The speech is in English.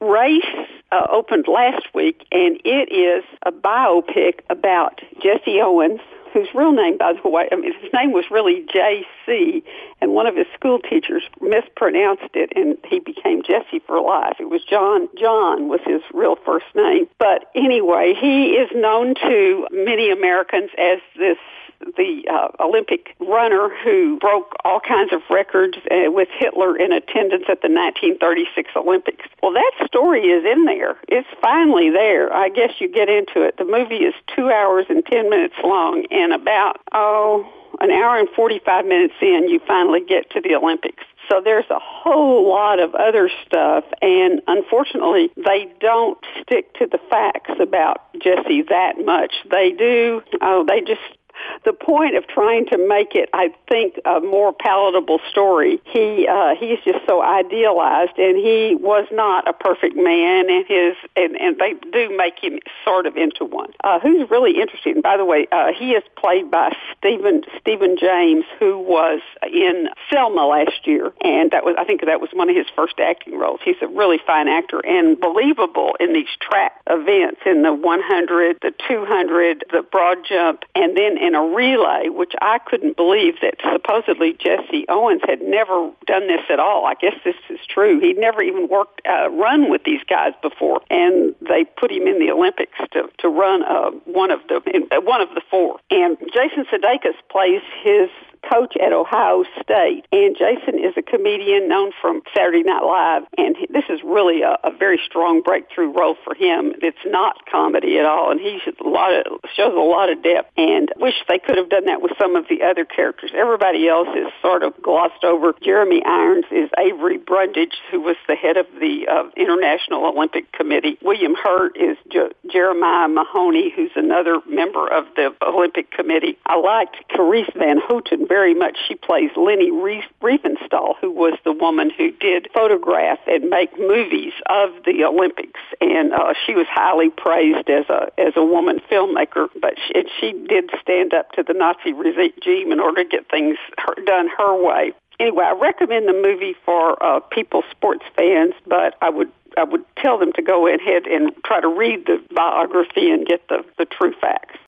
Race opened last week, and it is a biopic about Jesse Owens, whose real name, by the way, his name was really J.C., and one of his school teachers mispronounced it, and he became Jesse for life. It was John. John was his real first name. But anyway, he is known to many Americans as the Olympic runner who broke all kinds of records with Hitler in attendance at the 1936 Olympics. Well, that story is in there. It's finally there. I guess you get into it. The movie is 2 hours and 10 minutes long, and about, an hour and 45 minutes in, you finally get to the Olympics. So there's a whole lot of other stuff, and unfortunately, they don't stick to the facts about Jesse that much. They do. The point of trying to make it, I think, a more palatable story, he's just so idealized, and he was not a perfect man, and they do make him sort of into one. Who's really interesting, by the way, he is played by Stephen James, who was in Selma last year, and I think that was one of his first acting roles. He's a really fine actor and believable in these track events, in the 100, the 200, the broad jump, and then in a relay, which I couldn't believe that supposedly Jesse Owens had never done this at all. I guess this is true. He'd never even run with these guys before, and they put him in the Olympics to run one of the four. And Jason Sudeikis plays his coach at Ohio State, and Jason is a comedian known from Saturday Night Live, and this is really a very strong breakthrough role for him. It's not comedy at all, and he shows a lot of depth, and wish they could have done that with some of the other characters. Everybody else is sort of glossed over. Jeremy Irons is Avery Brundage, who was the head of the International Olympic Committee. William Hurt is Jeremiah Mahoney, who's another member of the Olympic Committee. I liked Carice Van Houten very much. She plays Leni Riefenstahl, who was the woman who did photograph and make movies of the Olympics, and she was highly praised as a woman filmmaker, but she did stand up to the Nazi regime in order to get things done her way. Anyway, I recommend the movie for sports fans, but I would tell them to go ahead and try to read the biography and get the true facts.